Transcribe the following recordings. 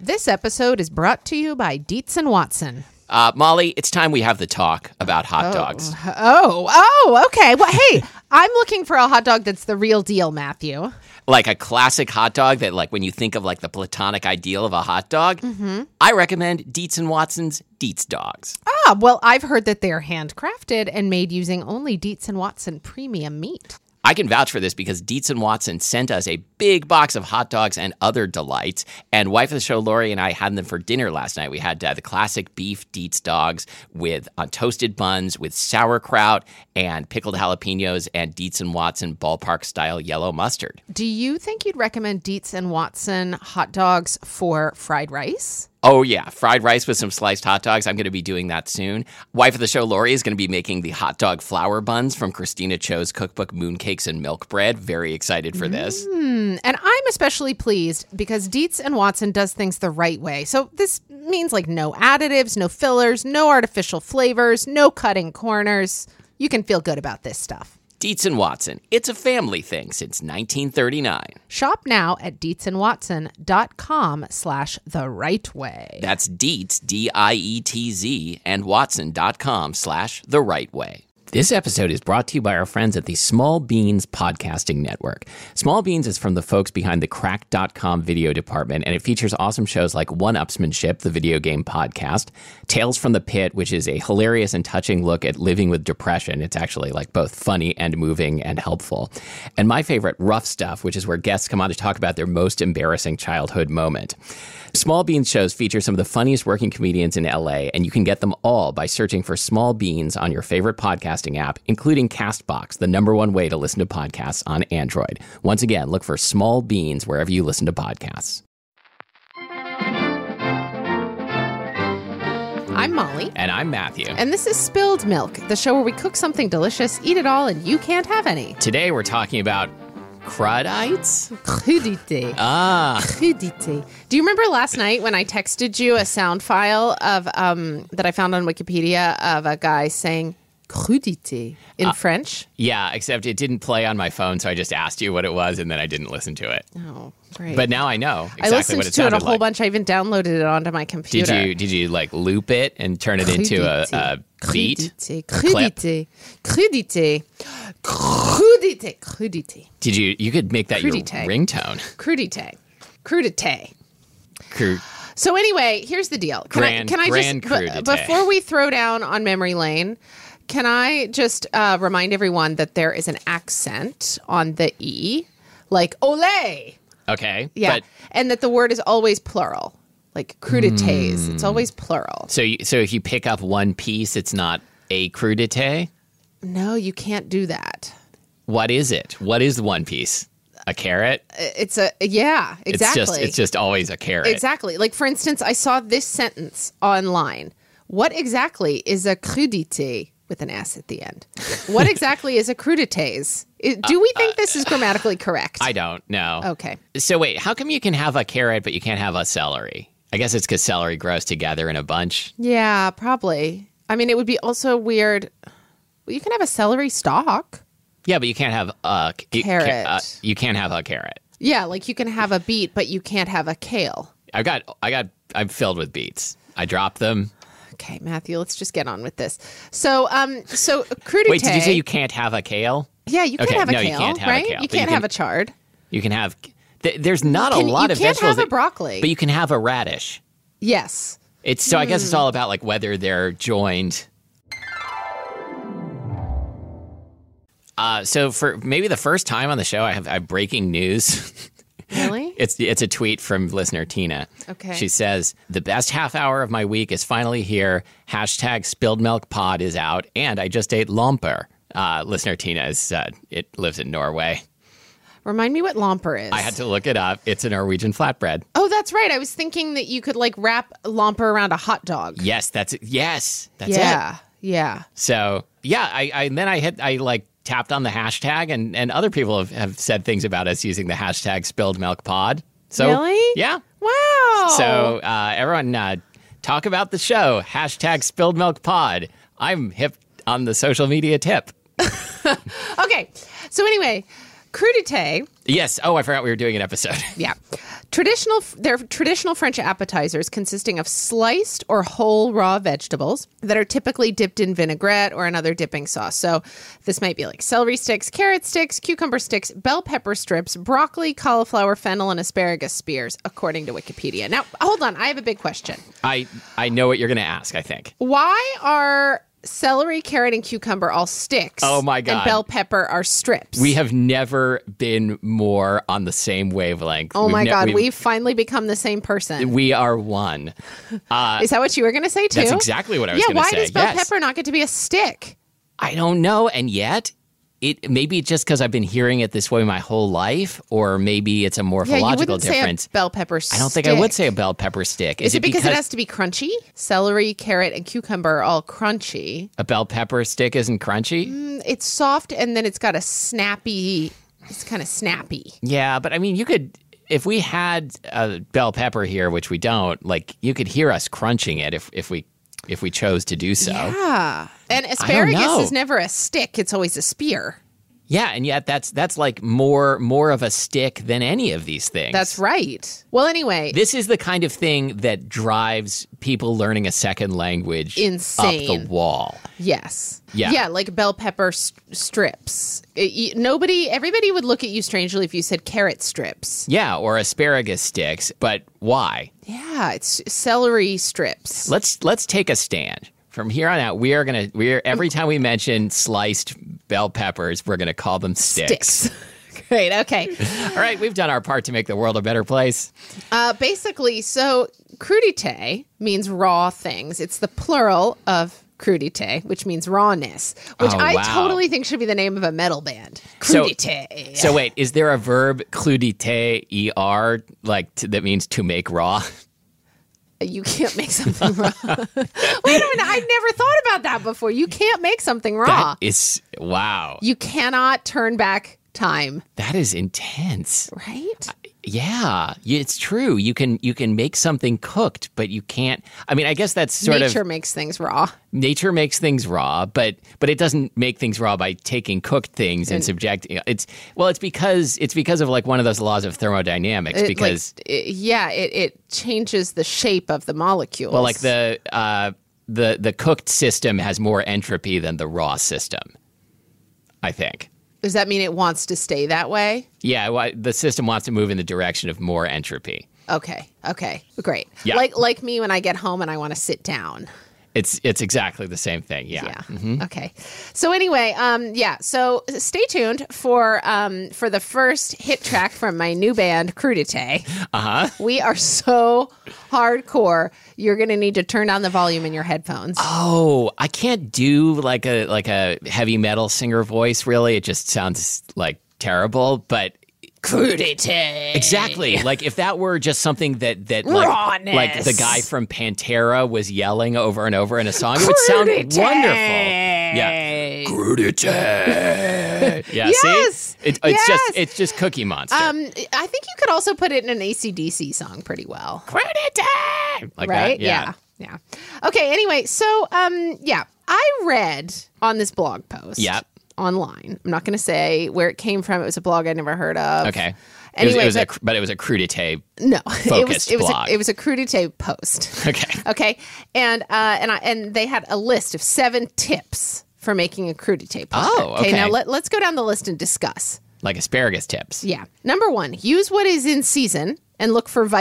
This episode is brought to you by Dietz and Watson. Molly, it's time we have the talk about hot dogs. Oh, okay. Well, hey, I'm looking for a hot dog that's the real deal, Matthew. Like a classic hot dog that, like, when you think of, like, the platonic ideal of a hot dog, I recommend Dietz and Watson's Dietz Dogs. Well, I've heard that they're handcrafted and made using only Dietz and Watson premium meat. I can vouch for this because Dietz and Watson sent us a big box of hot dogs and other delights. And wife of the show, Lori, and I had them for dinner last night. We had the classic beef Dietz dogs with toasted buns with sauerkraut and pickled jalapenos and Dietz and Watson ballpark-style yellow mustard. Do you think you'd recommend Dietz and Watson hot dogs for fried rice? Oh, yeah. Fried rice with some sliced hot dogs. I'm going to be doing that soon. Wife of the show, Lori, is going to be making the hot dog flour buns from Christina Cho's cookbook, Mooncakes and Milk Bread. Very excited for this. And I'm especially pleased because Dietz and Watson does things the right way. So this means like no additives, no fillers, no artificial flavors, no cutting corners. You can feel good about this stuff. Dietz and Watson. It's a family thing since 1939. Shop now at dietzandwatson.com/the right way. That's Dietz, D-I-E-T-Z, and Watson.com/the right way. This episode is brought to you by our friends at the Small Beans Podcasting Network. Small Beans is from the folks behind the Cracked.com video department, and it features awesome shows like One-Upsmanship, the video game podcast, Tales from the Pit, which is a hilarious and touching look at living with depression. It's actually like both funny and moving and helpful. And my favorite, Rough Stuff, which is where guests come on to talk about their most embarrassing childhood moment. Small Beans shows feature some of the funniest working comedians in LA, and you can get them all by searching for Small Beans on your favorite podcasting app, including CastBox, the #1 way to listen to podcasts on Android. Once again, look for Small Beans wherever you listen to podcasts. I'm Molly. And I'm Matthew. And this is Spilled Milk, the show where we cook something delicious, eat it all, and you can't have any. Today we're talking about Crudites? Crudité. Crudité. Do you remember last night when I texted you a sound file of that I found on Wikipedia of a guy saying crudité in French? Yeah, except it didn't play on my phone, so I just asked you what it was, and then I didn't listen to it. Oh, great. But now I know exactly I listened what it to it sounded a whole like. bunch. I even downloaded it onto my computer. Did you like loop it and turn it into a beat? Crudité. Crudité. Crudité. Crudité. Did you could make that Crudité. your ringtone. Crudité. Crudité. Cru- So anyway, here's the deal. Can I Grand just crudité. before we throw down on memory lane, can I just remind everyone that there is an accent on the E, like olé. Okay. Yeah. But, and that the word is always plural. Like crudités. It's always plural. so if you pick up one piece, it's not a crudité? No, you can't do that. What is it? What is one piece? A carrot? It's exactly. It's just always a carrot. Exactly. Like, for instance, I saw this sentence online. What exactly is a crudité with an S at the end? What exactly is a crudités? Do we think this is grammatically correct? I don't know. Okay. So wait, how come you can have a carrot but you can't have a celery? I guess it's because celery grows together in a bunch. Yeah, probably. I mean, it would be also weird. Well, you can have a celery stalk. Yeah, but you can't have a Carrot. You can't have a carrot. Yeah, like you can have a beet, but you can't have a kale. I'm filled with beets. I dropped them. Okay, Matthew, let's just get on with this. So crudité. Wait, did you say you can't have a kale? Yeah, you can Okay, have a no, you kale, can't have a right? kale, You but you can't can- have a chard. You can have. There's not a lot of You can't vegetables. have a broccoli. But you can have a radish. Yes. I guess it's all about like whether they're joined. So for maybe the first time on the show, I have breaking news. Really? It's a tweet from listener Tina. Okay. She says, the best half hour of my week is finally here. # spilled milk pod is out. And I just ate lomper. Listener Tina it lives in Norway. Remind me what lomper is. I had to look it up. It's a Norwegian flatbread. Oh, that's right. I was thinking that you could like wrap lomper around a hot dog. Yes, that's it. Yes, that's Yeah. it. Yeah. So yeah, I like tapped on the hashtag and other people have said things about us using the hashtag spilled milk pod. So Really? yeah. Wow. So everyone talk about the show. # spilled milk pod. I'm hip on the social media tip. Okay. So anyway, Crudité. Yes. Oh, I forgot we were doing an episode. Yeah. They're traditional French appetizers consisting of sliced or whole raw vegetables that are typically dipped in vinaigrette or another dipping sauce. So this might be like celery sticks, carrot sticks, cucumber sticks, bell pepper strips, broccoli, cauliflower, fennel, and asparagus spears, according to Wikipedia. Now, hold on. I have a big question. I know what you're going to ask, I think. Why are celery, carrot, and cucumber all sticks? Oh, my God. And bell pepper are strips. We have never been more on the same wavelength. Oh, my God. We've finally become the same person. We are one. Is that what you were going to say, too? That's exactly what I was going to say. Yeah, why does bell pepper not get to be a stick? I don't know. And yet, maybe it's just because I've been hearing it this way my whole life, or maybe it's a morphological difference. Say a bell pepper stick. I don't think I would say a bell pepper stick. Is it because it has to be crunchy? Celery, carrot, and cucumber are all crunchy. A bell pepper stick isn't crunchy? It's soft, and then it's got a snappy. It's kind of snappy. Yeah, but I mean, you could. If we had a bell pepper here, which we don't, like you could hear us crunching it if we chose to do so. Yeah. And asparagus is never a stick. It's always a spear. Yeah, and yet that's like more of a stick than any of these things. That's right. Well, anyway. This is the kind of thing that drives people learning a second language insane. Up the wall. Yes. Yeah. Yeah, like bell pepper strips. Everybody would look at you strangely if you said carrot strips. Yeah, or asparagus sticks, but why? Yeah, it's celery strips. Let's take a stand. From here on out, we're every time we mention sliced bell peppers, we're gonna call them sticks. Great. Okay. All right, we've done our part to make the world a better place. Basically, so crudité means raw things. It's the plural of crudité, which means rawness, which I totally think should be the name of a metal band. Crudité. So wait, is there a verb crudité that means to make raw? You can't make something raw. Wait a minute, I never thought about that before. You can't make something raw. That is, wow. You cannot turn back time. That is intense. Right? Yeah, it's true. You can make something cooked, but you can't. I mean, I guess that's sort of nature makes things raw. Nature makes things raw, but it doesn't make things raw by taking cooked things and subjecting. It's because of like one of those laws of thermodynamics. It changes the shape of the molecules. Well, like the cooked system has more entropy than the raw system, I think. Does that mean it wants to stay that way? Yeah, well, the system wants to move in the direction of more entropy. Okay, great. Yeah. Like me when I get home and I want to sit down. It's exactly the same thing. Yeah. Mm-hmm. Okay. So anyway, So stay tuned for the first hit track from my new band, Crudité. We are so hardcore. You're going to need to turn down the volume in your headphones. Oh, I can't do like a heavy metal singer voice. Really, it just sounds like terrible. But Crudité. Exactly. Like if that were just something that rawness. Like the guy from Pantera was yelling over and over in a song, it would sound wonderful. Yeah. Crudité. Yeah. Yes. See? It's just Cookie Monster. I think you could also put it in an AC/DC song pretty well. Crudité. Like right? That? Yeah. Okay. Anyway, so I read on this blog post. Yeah. Online. I'm not going to say where it came from. It was a blog I'd never heard of. Okay. Anyway, but it was a Crudité. No, focused blog. It was a Crudité post. Okay. And they had a list of 7 tips for making a Crudité platter. Oh, okay. Now let's go down the list and discuss. Like asparagus tips. Yeah. Number 1, use what is in season and look for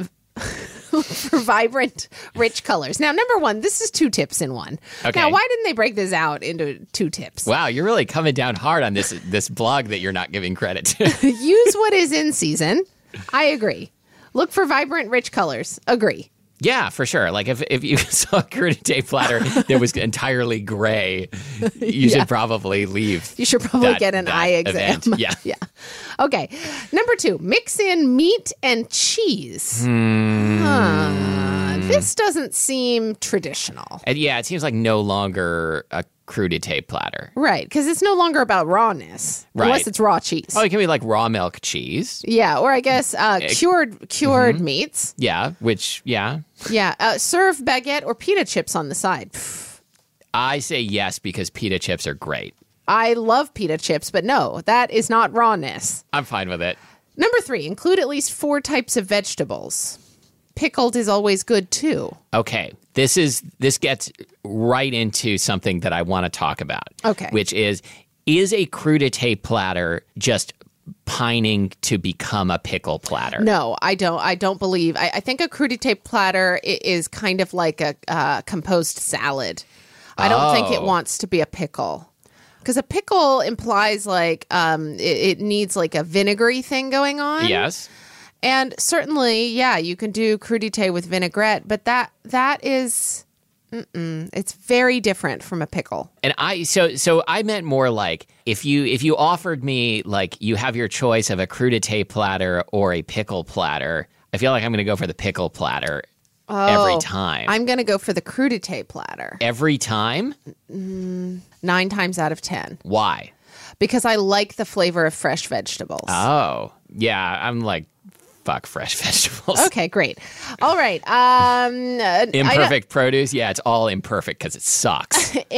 vibrant, rich colors. Now, number 1, this is 2 tips in one. Okay. Now, why didn't they break this out into 2 tips? Wow, you're really coming down hard on this blog that you're not giving credit to. Use what is in season. I agree. Look for vibrant, rich colors. Agree. Yeah, for sure. Like if you saw a Crudité platter that was entirely gray, you should probably leave. You should probably get an eye exam. Event. Yeah. Yeah. Okay. Number 2, mix in meat and cheese. This doesn't seem traditional. And yeah, it seems like no longer a Crudité platter. Right, because it's no longer about rawness. Right. Unless it's raw cheese. Oh, it can be like raw milk cheese. Yeah, or I guess cured meats. Yeah, yeah. Serve baguette or pita chips on the side. I say yes because pita chips are great. I love pita chips, but no, that is not rawness. I'm fine with it. Number 3, include at least 4 types of vegetables. Pickled is always good too. Okay, this gets right into something that I want to talk about. Okay. Which is a crudité platter just pining to become a pickle platter? No, I don't believe. I think a crudité platter is kind of like a composed salad. I don't think it wants to be a pickle. Because a pickle implies like it needs like a vinegary thing going on. Yes. And certainly, yeah, you can do crudité with vinaigrette, but that is, it's very different from a pickle. And so I meant more like if you offered me like you have your choice of a crudité platter or a pickle platter, I feel like I'm going to go for the pickle platter every time. I'm going to go for the crudité platter. Every time? 9 times out of 10. Why? Because I like the flavor of fresh vegetables. Oh, yeah. I'm like, fuck fresh vegetables. Okay, great. All right. Imperfect produce? Yeah, it's all imperfect because it sucks. Tip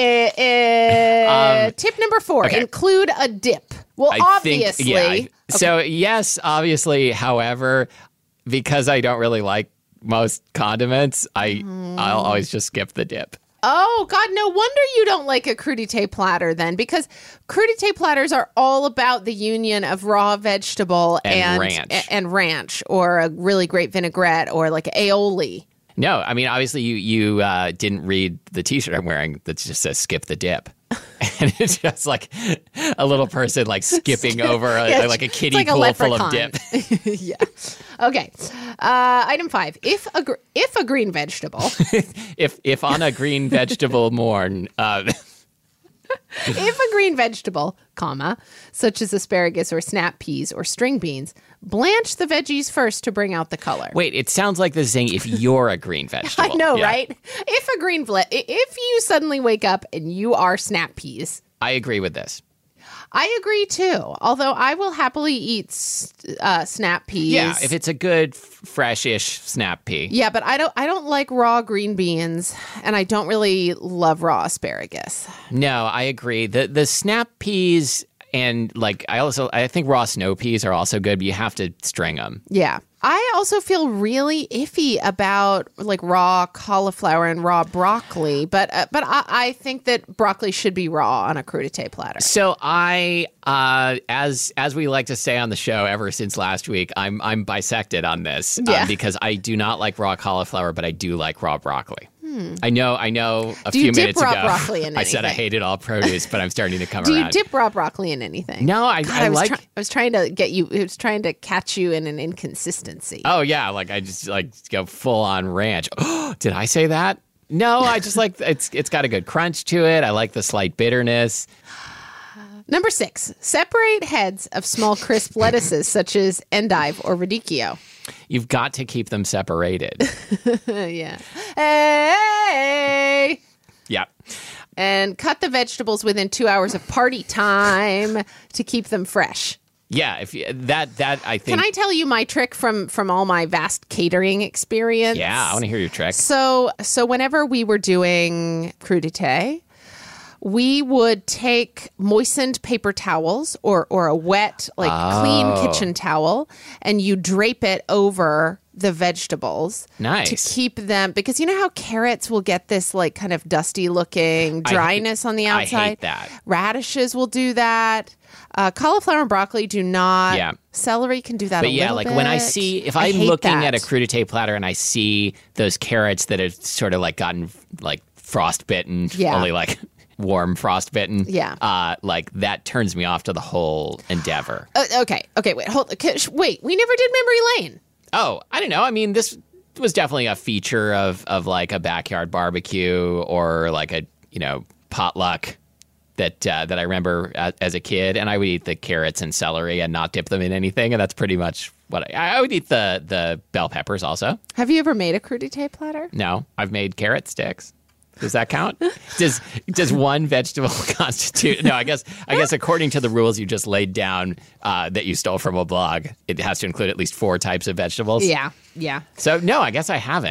number 4, okay. Include a dip. Well, obviously. So, yes, obviously. However, because I don't really like most condiments, I'll always just skip the dip. Oh, God, no wonder you don't like a crudité platter then, because crudité platters are all about the union of raw vegetable and ranch, or a really great vinaigrette, or like aioli. No, I mean, obviously you didn't read the T-shirt I'm wearing that just says skip the dip. And it's just like a little person like skipping over like a kiddie like pool full of dip. Yeah. Okay. Item 5. If a green vegetable. if on a green vegetable morn. If a green vegetable, such as asparagus or snap peas or string beans, blanch the veggies first to bring out the color. Wait, it sounds like this is saying if you're a green vegetable. I know, right? If you suddenly wake up and you are snap peas. I agree with this. I agree too. Although I will happily eat snap peas. Yeah, if it's a good fresh-ish snap pea. Yeah, but I don't like raw green beans, and I don't really love raw asparagus. No, I agree. The snap peas and like I think raw snow peas are also good, but you have to string them. Yeah. I also feel really iffy about like raw cauliflower and raw broccoli, but I think that broccoli should be raw on a crudité platter. So I, as we like to say on the show ever since last week, I'm bisected on this because I do not like raw cauliflower, but I do like raw broccoli. I know. A few minutes ago, I said I hated all produce, but I'm starting to come around. Do you dip raw broccoli in anything? No, I was trying to get you. I was trying to catch you in an inconsistency. Oh yeah, like I just like go full on ranch. Did I say that? No, I just like it's got a good crunch to it. I like the slight bitterness. Number 6, separate heads of small crisp lettuces such as endive or radicchio. You've got to keep them separated. Yeah. Hey! Yeah. And cut the vegetables within 2 hours of party time to keep them fresh. Yeah, if that I think. Can I tell you my trick from all my vast catering experience? Yeah, I want to hear your trick. So whenever we were doing crudité, we would take moistened paper towels or a wet, clean kitchen towel, and you drape it over the vegetables. Nice. To keep them, because you know how carrots will get this like kind of dusty looking dryness on the outside? I hate that. Radishes will do that. Cauliflower and broccoli do not. Yeah. Celery can do that a little bit. But yeah, when I see, if I'm looking at a crudité platter and I see those carrots that have sort of like gotten like frostbitten, only like warm frostbitten. Yeah. Like that turns me off to the whole endeavor. Okay, wait. We never did memory lane. Oh, I don't know. I mean, this was definitely a feature of like a backyard barbecue or like a, potluck that I remember as a kid. And I would eat the carrots and celery and not dip them in anything. And that's pretty much what I would eat the bell peppers also. Have you ever made a crudité platter? No, I've made carrot sticks. Does that count? Does one vegetable constitute? No, I guess according to the rules you just laid down that you stole from a blog, it has to include at least 4 types of vegetables. Yeah. So no, I guess I haven't.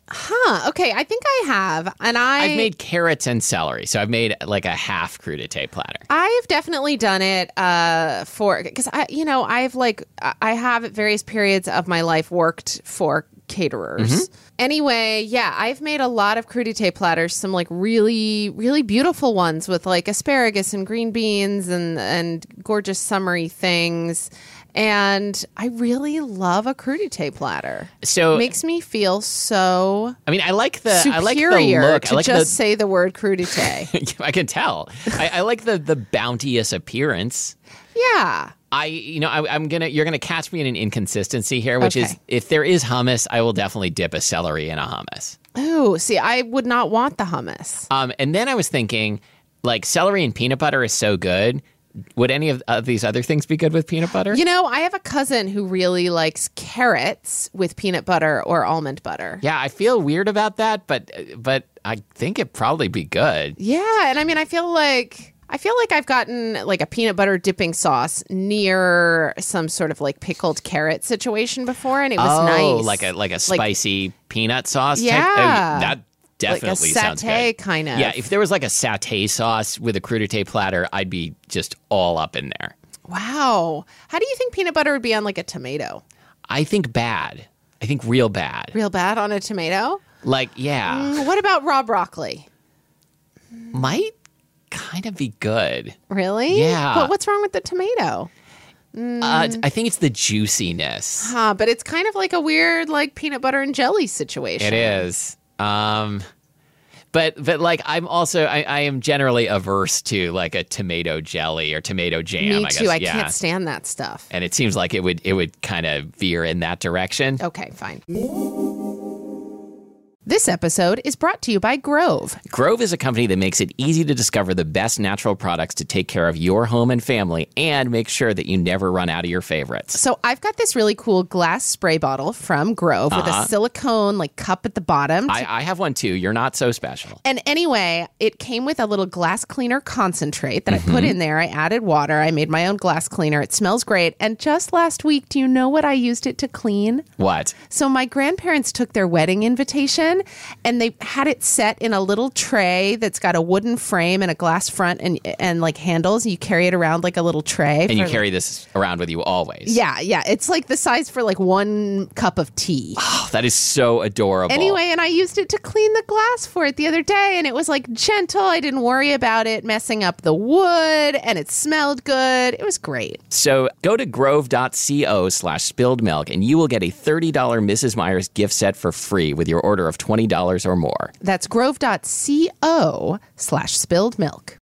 Okay, I think I have. And I've made carrots and celery. So I've made like a half crudité platter. I've definitely done it because I have at various periods of my life worked for caterers. Anyway, yeah, I've made a lot of crudité platters, some like really, really beautiful ones with like asparagus and green beans and gorgeous summery things. And I really love a crudité platter. So it makes me feel so I like the superior look. to say the word crudité. I can tell. I like the bounteous appearance. Yeah. You're gonna catch me in an inconsistency here, which is if there is hummus, I will definitely dip a celery in a hummus. Oh, see, I would not want the hummus. And then I was thinking, like, celery and peanut butter is so good. Would any of these other things be good with peanut butter? I have a cousin who really likes carrots with peanut butter or almond butter. Yeah, I feel weird about that, but I think it'd probably be good. Yeah, and I feel like I've gotten like a peanut butter dipping sauce near some sort of like pickled carrot situation before, and it was nice. like a spicy peanut sauce. Yeah, type? That definitely like a sounds satay good. kind of. Yeah, if there was like a satay sauce with a crudité platter, I'd be just all up in there. Wow. How do you think peanut butter would be on like a tomato? I think bad. I think real bad. Real bad on a tomato? Like, yeah. What about raw broccoli? Might kind of be good. Really? Yeah. But what's wrong with the tomato? I think it's the juiciness. But it's kind of like a weird like peanut butter and jelly situation. It is. But like I'm also I am generally averse to like a tomato jelly or tomato jam. Me too. I can't stand that stuff. And it seems like it would kind of veer in that direction. Okay, fine. This episode is brought to you by Grove. Grove is a company that makes it easy to discover the best natural products to take care of your home and family and make sure that you never run out of your favorites. So I've got this really cool glass spray bottle from Grove with a silicone like cup at the bottom. I have one too. You're not so special. And anyway, it came with a little glass cleaner concentrate that I put in there. I added water. I made my own glass cleaner. It smells great. And just last week, do you know what I used it to clean? What? So my grandparents took their wedding invitation and they had it set in a little tray that's got a wooden frame and a glass front and like handles. You carry it around like a little tray. And you carry this around with you always. Yeah. It's like the size for like 1 cup of tea. Oh, that is so adorable. Anyway, and I used it to clean the glass for it the other day, and it was like gentle. I didn't worry about it messing up the wood, and it smelled good. It was great. So go to grove.co/spilled milk, and you will get a $30 Mrs. Meyer's gift set for free with your order of $20 or more. That's grove.co/spilled milk.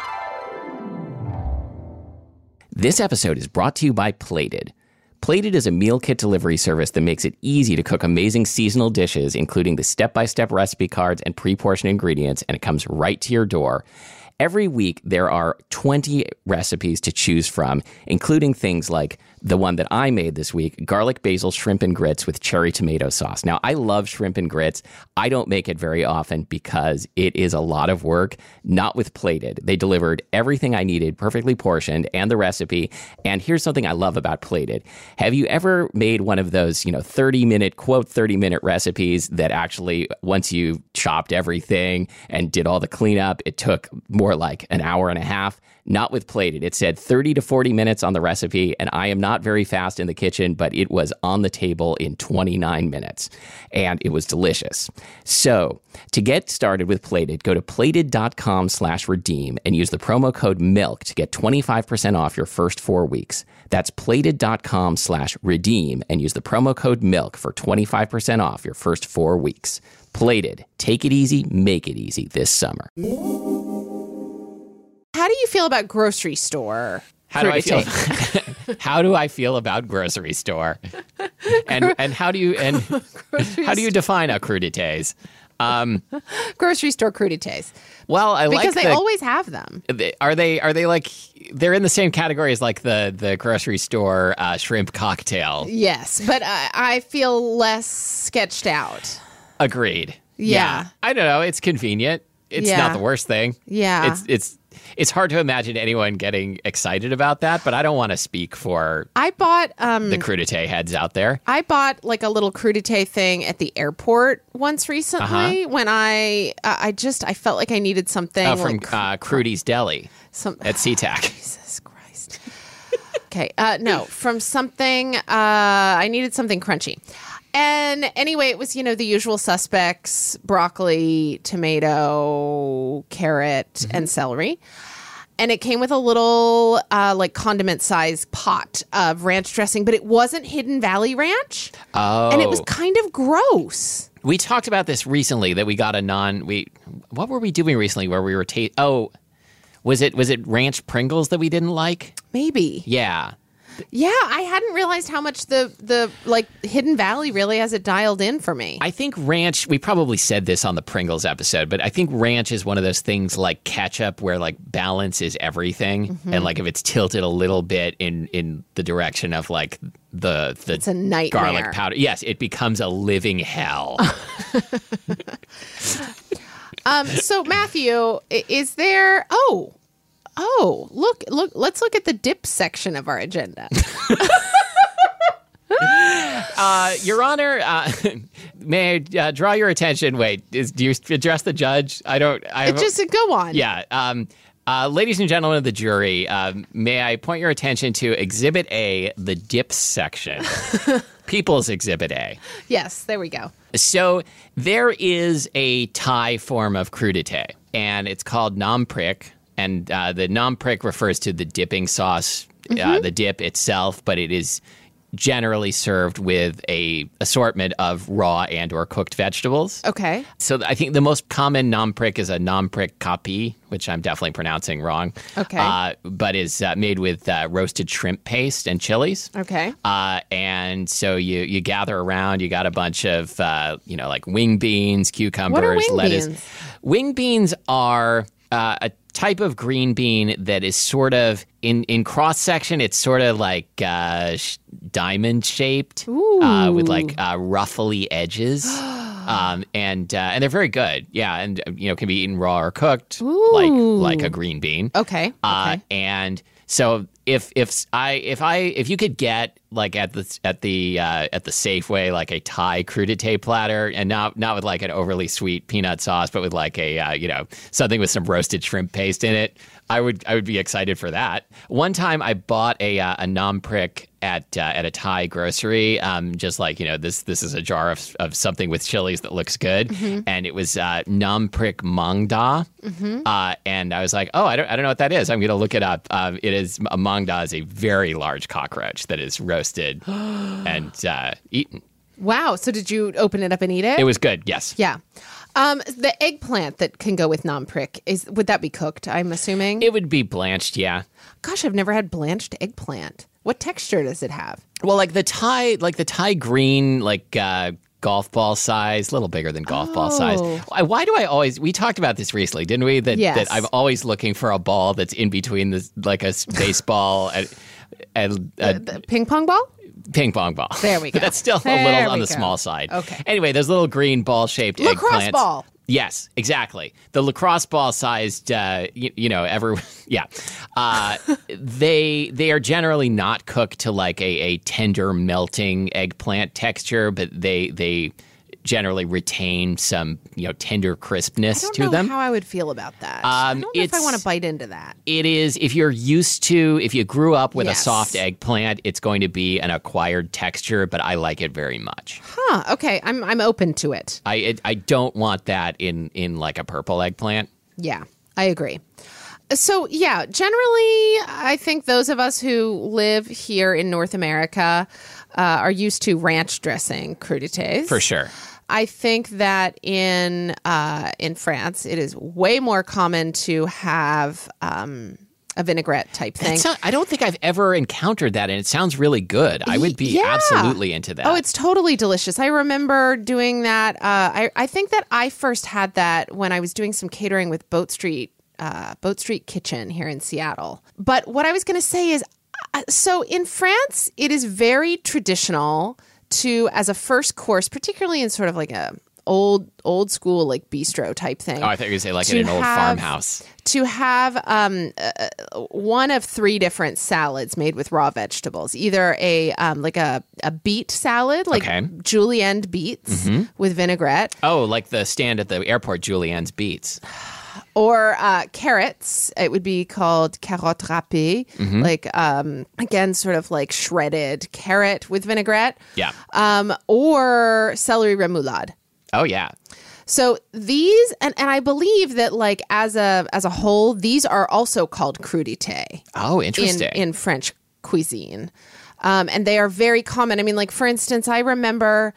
This episode is brought to you by Plated. Plated is a meal kit delivery service that makes it easy to cook amazing seasonal dishes, including the step-by-step recipe cards and pre-portioned ingredients, and it comes right to your door. Every week, there are 20 recipes to choose from, including things like the one that I made this week, garlic basil shrimp and grits with cherry tomato sauce. Now, I love shrimp and grits. I don't make it very often because it is a lot of work, not with Plated. They delivered everything I needed, perfectly portioned, and the recipe. And here's something I love about Plated. Have you ever made one of those, 30-minute recipes that actually, once you chopped everything and did all the cleanup, it took more like an hour and a half? Not with Plated. It said 30 to 40 minutes on the recipe, and I am not very fast in the kitchen, but it was on the table in 29 minutes, and it was delicious. So, to get started with Plated, go to plated.com/redeem and use the promo code MILK to get 25% off your first 4 weeks. That's plated.com/redeem and use the promo code MILK for 25% off your first 4 weeks. Plated. Take it easy, make it easy this summer. How do you feel about grocery store? How do I feel? How do I feel about grocery store? And how do you define a crudités? Grocery store crudités. Well, because they always have them. Are they like they're in the same category as like the grocery store shrimp cocktail? Yes, but I feel less sketched out. Agreed. Yeah. I don't know. It's convenient. It's not the worst thing. Yeah. It's it's hard to imagine anyone getting excited about that, but I don't want to speak for I bought the crudité heads out there. I bought like a little crudité thing at the airport once recently when I felt like I needed something From like Crudy's Deli at SeaTac. Jesus Christ. Okay, no, from something I needed something crunchy. And anyway, it was, the usual suspects: broccoli, tomato, carrot, and celery. And it came with a little like condiment-sized pot of ranch dressing, but it wasn't Hidden Valley Ranch. Oh. And it was kind of gross. We talked about this recently, that we got what were we doing recently where we were was it ranch Pringles that we didn't like? Maybe. Yeah. Yeah, I hadn't realized how much the like Hidden Valley really has it dialed in for me. I think ranch, we probably said this on the Pringles episode, but I think ranch is one of those things like ketchup where like balance is everything. Mm-hmm. And like if it's tilted a little bit in the direction of like it's a nightmare. Garlic powder, yes, it becomes a living hell. So Matthew, is there look, let's look at the dip section of our agenda. Your Honor, may I draw your attention? Wait, do you address the judge? Just go on. Yeah. Ladies and gentlemen of the jury, may I point your attention to Exhibit A, the dip section. People's Exhibit A. Yes, there we go. So there is a Thai form of crudité, and it's called nam prik. And the nam prik refers to the dipping sauce, the dip itself, but it is generally served with a assortment of raw and or cooked vegetables. Okay. So I think the most common nam prik is a nam prik kapi, which I'm definitely pronouncing wrong. Okay. But is made with roasted shrimp paste and chilies. Okay. And so you gather around, you got a bunch of, like wing beans, cucumbers, what are wing lettuce. Beans? Wing beans are a type of green bean that is sort of in cross section. It's sort of like diamond shaped with like ruffly edges, and they're very good. Yeah, and can be eaten raw or cooked, like a green bean. Okay. And so if you could get like at the Safeway like a Thai crudité platter, and not with like an overly sweet peanut sauce, but with like a something with some roasted shrimp paste in it, I would be excited for that. One time I bought a nam prik at a Thai grocery, just like this is a jar of something with chilies that looks good, and it was nam prik mang da, and I was like, oh, I don't know what that is. I'm going to look it up. It is a mang da is a very large cockroach that is roasted and eaten. Wow. So did you open it up and eat it? It was good. Yes. Yeah. The eggplant that can go with nam prik, would that be cooked, I'm assuming? It would be blanched, yeah. Gosh, I've never had blanched eggplant. What texture does it have? Well, like the Thai green, like golf ball size, a little bigger than golf ball size. Why do I always? We talked about this recently, didn't we? That I'm always looking for a ball that's in between this, like a baseball and the ping pong ball. Ping pong ball. There we go. But that's still a little on the small side. Okay. Anyway, those little green ball-shaped eggplants. Lacrosse ball. Yes, exactly. The lacrosse ball-sized, they are generally not cooked to like a tender melting eggplant texture, but they generally retain some tender crispness to them. I don't know how I would feel about that. I don't know if I want to bite into that. It is, if you grew up with a soft eggplant, it's going to be an acquired texture, but I like it very much. Huh, okay. I'm open to it. I don't want that in like a purple eggplant. Yeah, I agree. So, yeah, generally, I think those of us who live here in North America are used to ranch dressing crudités. For sure. I think that in France, it is way more common to have a vinaigrette type thing. I don't think I've ever encountered that, and it sounds really good. I would be absolutely into that. Oh, it's totally delicious. I remember doing that. I think that I first had that when I was doing some catering with Boat Street Kitchen here in Seattle. But what I was going to say is, so in France, it is very traditional to, as a first course, particularly in sort of like a old school like bistro type thing. Oh, I thought you were going to say like in an old farmhouse. To have one of 3 different salads made with raw vegetables, either a beet salad, like julienne beets with vinaigrette. Oh, like the stand at the airport, Julienne's Beets. Or carrots. It would be called carotte râpée, like, again, sort of like shredded carrot with vinaigrette. Yeah. Or celery remoulade. Oh, yeah. So these, and I believe that like as a whole, these are also called crudités. Oh, interesting. In French cuisine. And they are very common. I mean, like, for instance, I remember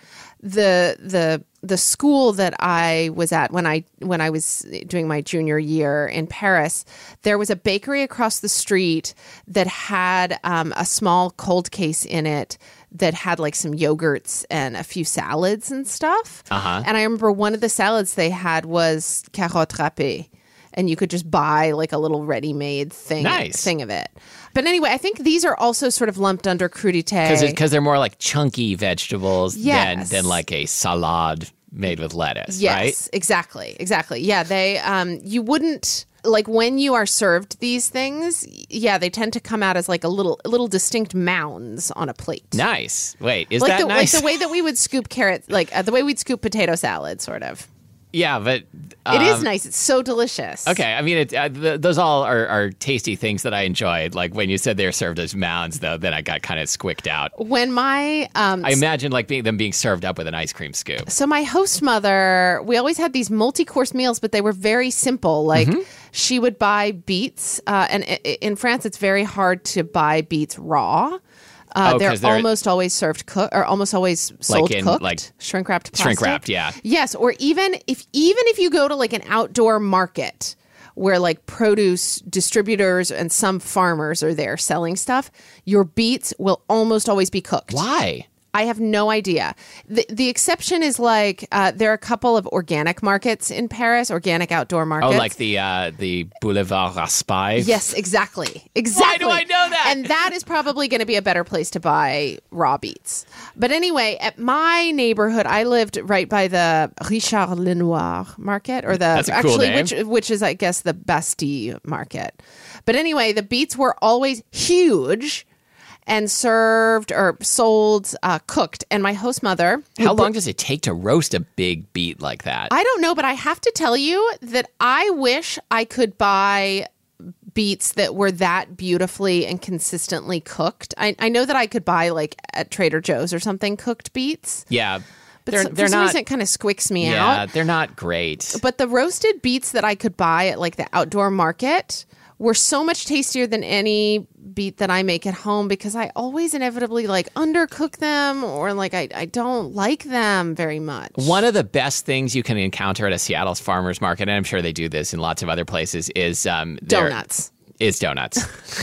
the school that I was at when I was doing my junior year in Paris. There was a bakery across the street that had a small cold case in it that had like some yogurts and a few salads and stuff. And I remember one of the salads they had was carotte râpée. And you could just buy like a little ready-made thing of it. But anyway, I think these are also sort of lumped under crudité. Because they're more like chunky vegetables than like a salad made with lettuce, right? Yes, exactly. Yeah, they you wouldn't, like when you are served these things, they tend to come out as like a little distinct mounds on a plate. Nice. Wait, is like that nice? Like the way that we would scoop carrots, like the way we'd scoop potato salad, sort of. Yeah, but it is nice. It's so delicious. Okay, I mean, those all are tasty things that I enjoyed. Like when you said they're served as mounds, though, then I got kind of squicked out. When I imagine like them being served up with an ice cream scoop. So my host mother, we always had these multi-course meals, but they were very simple. Like she would buy beets, and in France, it's very hard to buy beets raw. They're almost always served cooked, or almost always sold cooked, like shrink wrapped plastic. Shrink wrapped, yeah. Yes, or even if you go to like an outdoor market where like produce distributors and some farmers are there selling stuff, your beets will almost always be cooked. Why? I have no idea. The exception is like there are a couple of organic markets in Paris, organic outdoor markets. Oh, like the Boulevard Raspail? Yes, exactly. Why do I know that? And that is probably going to be a better place to buy raw beets. But anyway, at my neighborhood, I lived right by the Richard Lenoir market, or That's a cool name. which is, I guess, the Bastille market. But anyway, the beets were always huge and served or sold cooked. And my host mother... How long does it take to roast a big beet like that? I don't know, but I have to tell you that I wish I could buy beets that were that beautifully and consistently cooked. I know that I could buy like at Trader Joe's or something cooked beets. Yeah. But for some reason it kind of squicks me out. Yeah, they're not great. But the roasted beets that I could buy at like the outdoor market were so much tastier than any beet that I make at home, because I always inevitably like undercook them, or like I don't like them very much. One of the best things you can encounter at a Seattle's farmer's market, and I'm sure they do this in lots of other places, is donuts. Is donuts.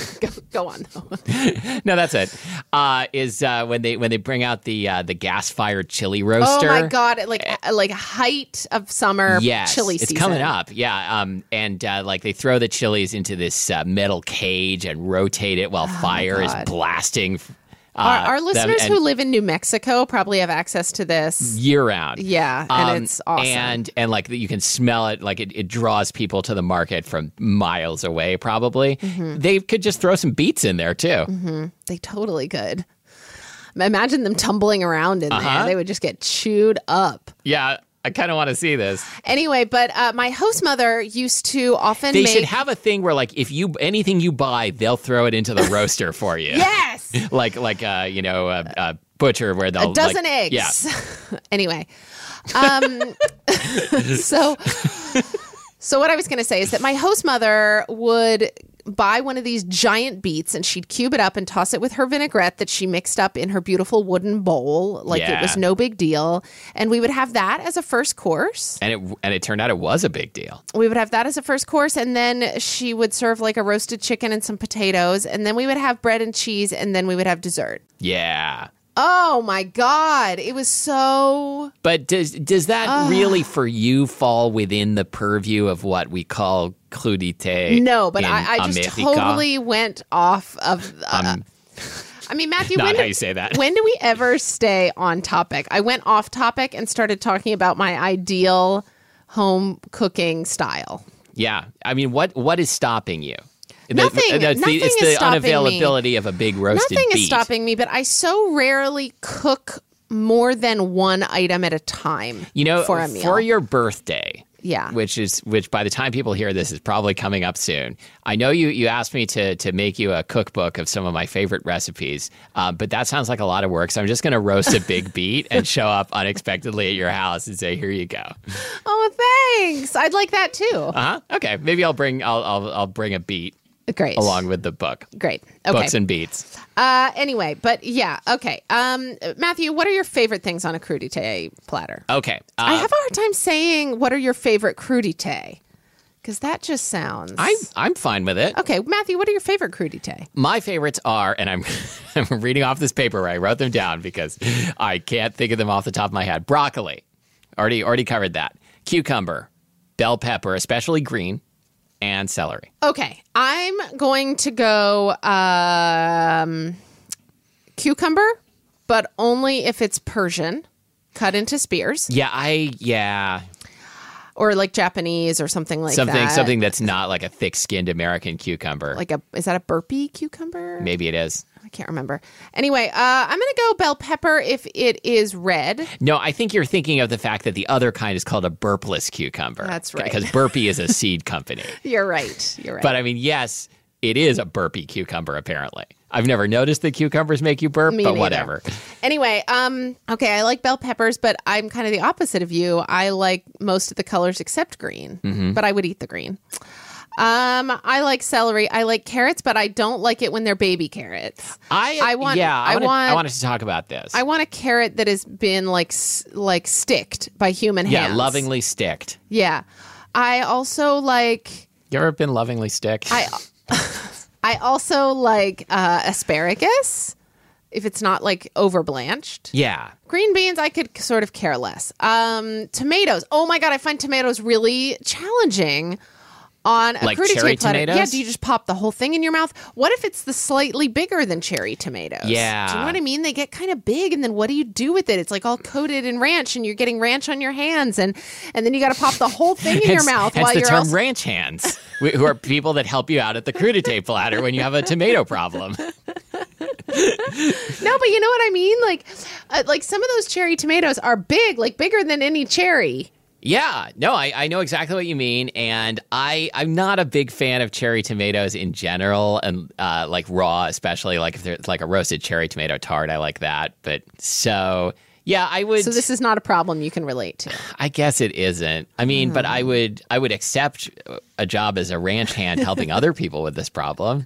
Go on. No, that's it. Is when they bring out the gas fired chili roaster. Oh my god! Like height of summer. Yes, chili season. It's coming up. Yeah. And like they throw the chilies into this metal cage and rotate it while fire is blasting. Our listeners who live in New Mexico probably have access to this year round. Yeah, and it's awesome. And like you can smell it, like it draws people to the market from miles away. Probably they could just throw some beets in there too. They totally could. Imagine them tumbling around in there; they would just get chewed up. Yeah. I kind of want to see this. Anyway, but my host mother used to often They should have a thing where, like, if anything you buy, they'll throw it into the roaster for you. Yes! like a butcher where they'll... A dozen eggs. Yeah. Anyway. So what I was going to say is that my host mother would buy one of these giant beets, and she'd cube it up and toss it with her vinaigrette that she mixed up in her beautiful wooden bowl. Like it was no big deal. And we would have that as a first course. And it turned out it was a big deal. We would have that as a first course. And then she would serve like a roasted chicken and some potatoes. And then we would have bread and cheese. And then we would have dessert. Yeah. Oh my God. It was so... But does that really for you fall within the purview of what we call crudité? No, but I just totally went off of... I mean, Matthew, Not how you say that. When do we ever stay on topic? I went off topic and started talking about my ideal home cooking style. Yeah. I mean, what is stopping you? Nothing. It's the unavailability of a big roasted Nothing beet. is stopping me, but I so rarely cook more than one item at a time. For a meal. For your birthday. Yeah. Which by the time people hear this is probably coming up soon. I know you asked me to make you a cookbook of some of my favorite recipes, but that sounds like a lot of work. So I'm just going to roast a big beet and show up unexpectedly at your house and say, "Here you go." Oh, thanks. I'd like that too. Uh-huh. Okay. Maybe I'll bring a beet. Great. Along with the book. Great. Okay. Books and beets. Anyway, but yeah, okay. Matthew, what are your favorite things on a crudité platter? Okay. I have a hard time saying what are your favorite crudité, because that just sounds... I'm fine with it. Okay, Matthew, what are your favorite crudité? My favorites are, and I'm reading off this paper where I wrote them down because I can't think of them off the top of my head. Broccoli. Already covered that. Cucumber. Bell pepper, especially green. And celery. Okay, I'm going to go cucumber, but only if it's Persian, cut into spears. Yeah. Or like Japanese or something like that. Something that's not like a thick-skinned American cucumber. Is that a burpee cucumber? Maybe it is. I can't remember. Anyway, I'm going to go bell pepper if it is red. No, I think you're thinking of the fact that the other kind is called a burpless cucumber. That's right. Because Burpee is a seed company. You're right. But I mean, yes, it is a burpee cucumber, apparently. I've never noticed that cucumbers make you burp, but whatever. Anyway, okay, I like bell peppers, but I'm kind of the opposite of you. I like most of the colors except green, but I would eat the green. I like celery. I like carrots, but I don't like it when they're baby carrots. I wanted to talk about this. I want a carrot that has been like sticked by human hands. Yeah, lovingly sticked. Yeah. I also like... You ever been lovingly sticked? I also like asparagus, if it's not like over blanched. Yeah. Green beans, I could sort of care less. Tomatoes. Oh my God, I find tomatoes really challenging on a like crudité cherry platter. tomatoes? Yeah, do you just pop the whole thing in your mouth? What if it's the slightly bigger than cherry tomatoes? Yeah. Do you know what I mean? They get kind of big, and then what do you do with it? It's like all coated in ranch, and you're getting ranch on your hands, and then you got to pop the whole thing in your mouth while you're... Hence the term ranch hands, who are people that help you out at the crudité platter when you have a tomato problem. No, but you know what I mean? Like some of those cherry tomatoes are big, like bigger than any cherry. Yeah, no, I know exactly what you mean, and I'm not a big fan of cherry tomatoes in general, and like raw, especially like if there's like a roasted cherry tomato tart, I like that. But so yeah, I would. So this is not a problem you can relate to. I guess it isn't. I mean, but I would accept a job as a ranch hand helping other people with this problem.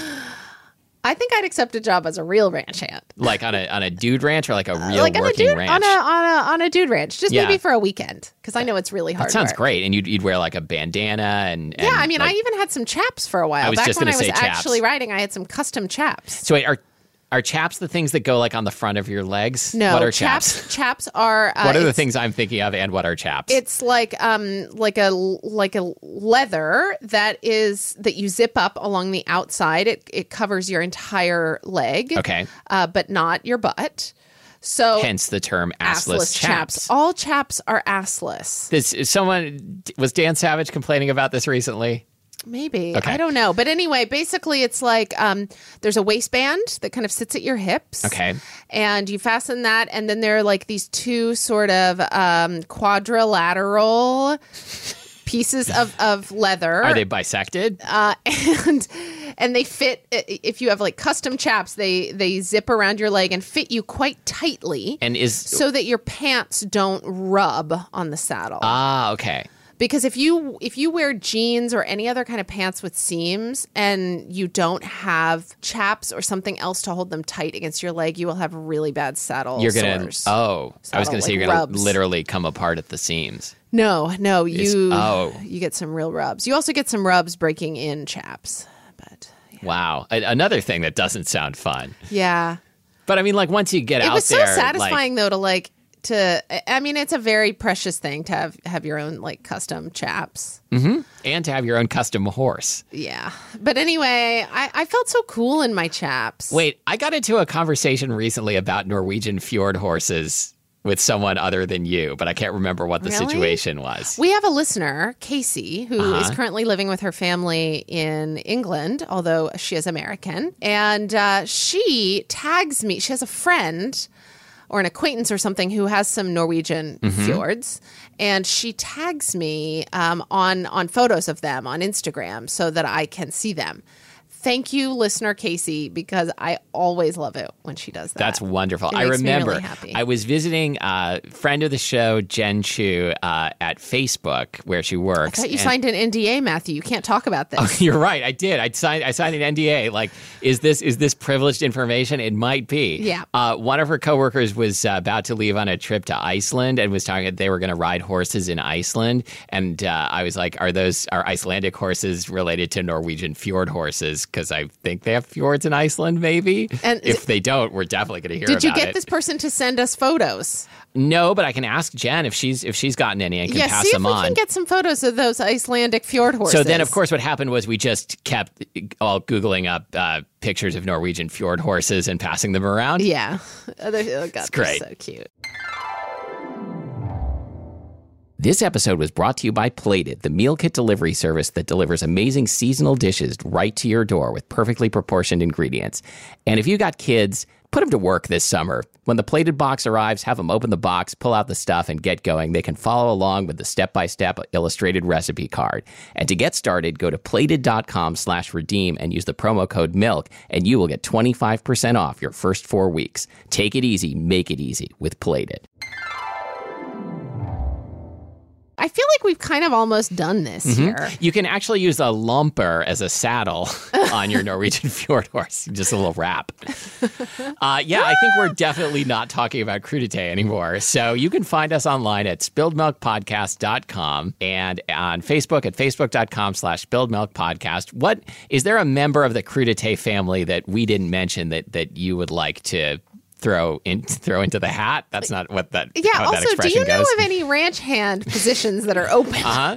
I think I'd accept a job as a real ranch hand. Like on a dude ranch or like a real like working on ranch? a dude ranch. Just maybe for a weekend, because I know it's really hard That sounds work. great. And you'd wear like a bandana and yeah, I mean, like, I even had some chaps for a while. I was Back just when I gonna was say chaps. actually riding, I had some custom chaps. So wait, are chaps the things that go like on the front of your legs? No, What are chaps? Chaps are... what are the things I'm thinking of, and what are chaps? It's like a leather that you zip up along the outside. It covers your entire leg. Okay. But not your butt. So hence the term assless chaps. All chaps are assless. Was Dan Savage complaining about this recently? Maybe. Okay. I don't know. But anyway, basically it's like there's a waistband that kind of sits at your hips. Okay. And you fasten that, and then there are like these two sort of quadrilateral pieces of leather. Are they bisected? And they fit, if you have like custom chaps, they zip around your leg and fit you quite tightly. So that your pants don't rub on the saddle. Ah, okay. Because if you wear jeans or any other kind of pants with seams and you don't have chaps or something else to hold them tight against your leg, you will have really bad saddle sores. I was going to say you're going to rubs. literally come apart at the seams. No, you get some real rubs. You also get some rubs breaking in chaps. But yeah. Wow. Another thing that doesn't sound fun. Yeah. But I mean, like once you get out there. It was so satisfying though to like I mean, it's a very precious thing to have your own like custom chaps. Mm-hmm. And to have your own custom horse. Yeah. But anyway, I felt so cool in my chaps. Wait, I got into a conversation recently about Norwegian fjord horses with someone other than you, but I can't remember what the situation was. We have a listener, Casey, who is currently living with her family in England, although she is American. And she tags me. She has a friend or an acquaintance or something who has some Norwegian fjords. And she tags me on photos of them on Instagram so that I can see them. Thank you, listener Casey, because I always love it when she does that. That's wonderful. It I makes me remember really happy. I was visiting a friend of the show, Jen Chu, at Facebook, where she works. I thought you signed an NDA, Matthew. You can't talk about this. Oh, you're right. I did. I signed an NDA. Like, is this privileged information? It might be. Yeah. One of her coworkers was about to leave on a trip to Iceland and was talking that they were going to ride horses in Iceland. And I was like, are Icelandic horses related to Norwegian fjord horses? Because I think they have fjords in Iceland, maybe. And if they don't, we're definitely going to hear about it. Did you get this person to send us photos? No, but I can ask Jen if she's gotten any and can pass them on. See if we can get some photos of those Icelandic fjord horses. So then, of course, what happened was we just kept all Googling up pictures of Norwegian fjord horses and passing them around. Yeah. It's great. So cute. This episode was brought to you by Plated, the meal kit delivery service that delivers amazing seasonal dishes right to your door with perfectly proportioned ingredients. And if you got kids, put them to work this summer. When the Plated box arrives, have them open the box, pull out the stuff, and get going. They can follow along with the step-by-step illustrated recipe card. And to get started, go to plated.com/redeem and use the promo code MILK, and you will get 25% off your first 4 weeks. Take it easy, make it easy with Plated. I feel like we've kind of almost done this here. You can actually use a lumper as a saddle on your Norwegian fjord horse. Just a little wrap. I think we're definitely not talking about crudité anymore. So you can find us online at spilledmilkpodcast.com and on Facebook at facebook.com/spilledmilkpodcast. What is there a member of the crudité family that we didn't mention that you would like to throw into the hat? That's not what that how also, that expression do you know goes. of any ranch hand positions that are open? Uh-huh.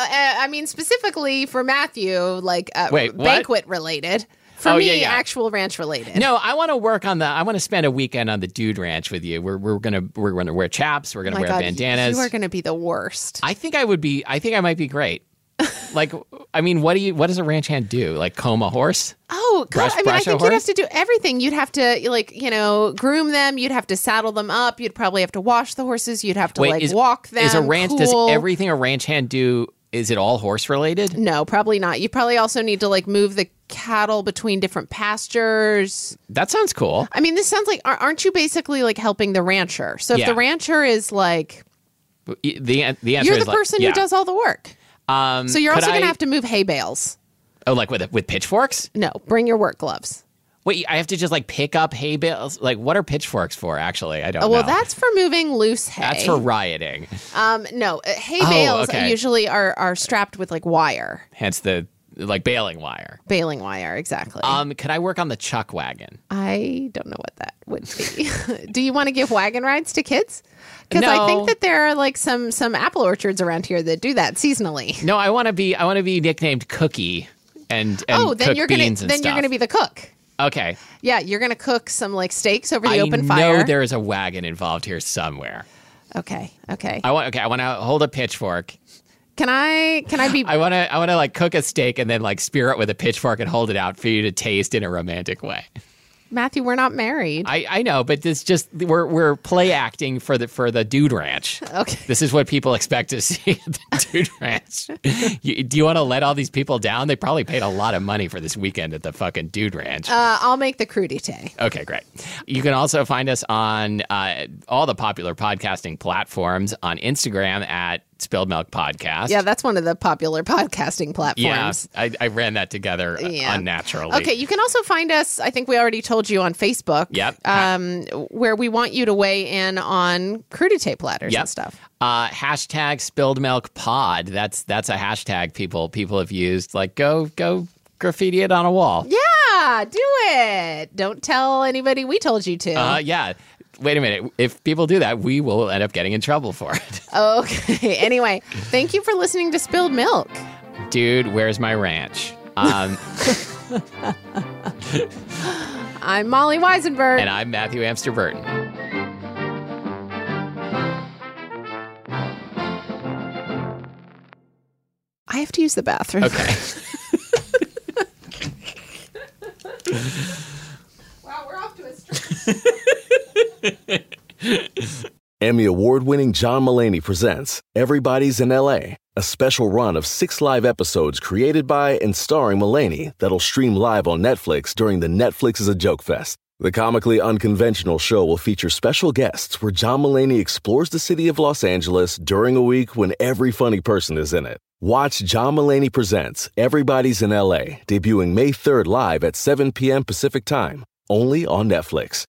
I mean, specifically for Matthew, like Wait, what? banquet related. For me, yeah. actual ranch related. No, I want to work on I want to spend a weekend on the Dude Ranch with you. We're gonna wear chaps. We're gonna wear bandanas. You are gonna be the worst. I think I might be great. Like, I mean, what does a ranch hand do? Like comb a horse? Oh, God. I think you'd have to do everything. You'd have to, groom them. You'd have to saddle them up. You'd probably have to wash the horses. You'd have to walk them. Does everything a ranch hand do, is it all horse related? No, probably not. You probably also need to move the cattle between different pastures. That sounds cool. I mean, this sounds like, aren't you basically helping the rancher? So if the rancher is the answer you're is the person who does all the work. So you're also going to have to move hay bales. Oh, like with pitchforks? No, bring your work gloves. Wait, I have to just pick up hay bales? Like, what are pitchforks for, actually? I don't know. Well, that's for moving loose hay. That's for rioting. No, hay bales usually are strapped with wire. Hence the baling wire. Baling wire, exactly. Could I work on the chuck wagon? I don't know what that would be. Do you want to give wagon rides to kids? Because No. I think that there are some apple orchards around here that do that seasonally. No, I want to be nicknamed Cookie and then cook you're beans gonna and stuff. you're gonna be the cook. Okay. Yeah, you're gonna cook some steaks over the I open know fire. there is a wagon involved here somewhere. Okay. I want to hold a pitchfork. Can I be? I want to cook a steak and then spear it with a pitchfork and hold it out for you to taste in a romantic way. Matthew, we're not married. I know, but this just we're play acting for the Dude Ranch. Okay. This is what people expect to see at the Dude Ranch. Do you want to let all these people down? They probably paid a lot of money for this weekend at the fucking Dude Ranch. I'll make the crudité. Okay, great. You can also find us on all the popular podcasting platforms, on Instagram at Spilled Milk Podcast. Yeah, that's one of the popular podcasting platforms. Yeah, I ran that together unnaturally. Okay, you can also find us, I think we already told you, on Facebook. Yep. Where we want you to weigh in on crudité platters and stuff. Hashtag Spilled Milk Pod. That's a hashtag people have used. Go graffiti it on a wall. Yeah, do it. Don't tell anybody we told you to. Yeah. wait a minute. If people do that, we will end up getting in trouble for it. Okay. Anyway, thank you for listening to Spilled Milk. Dude, where's my ranch? I'm Molly Weisenberg. And I'm Matthew Amster Burton. I have to use the bathroom. Okay. Wow, we're off to a start. Emmy award-winning John Mulaney presents Everybody's in L.A., a special run of 6 live episodes created by and starring Mulaney that'll stream live on Netflix during the Netflix is a Joke Fest. The comically unconventional show will feature special guests where John Mulaney explores the city of Los Angeles during a week when every funny person is in it. Watch John Mulaney Presents Everybody's in L.A., debuting May 3rd live at 7 p.m. Pacific Time, only on Netflix.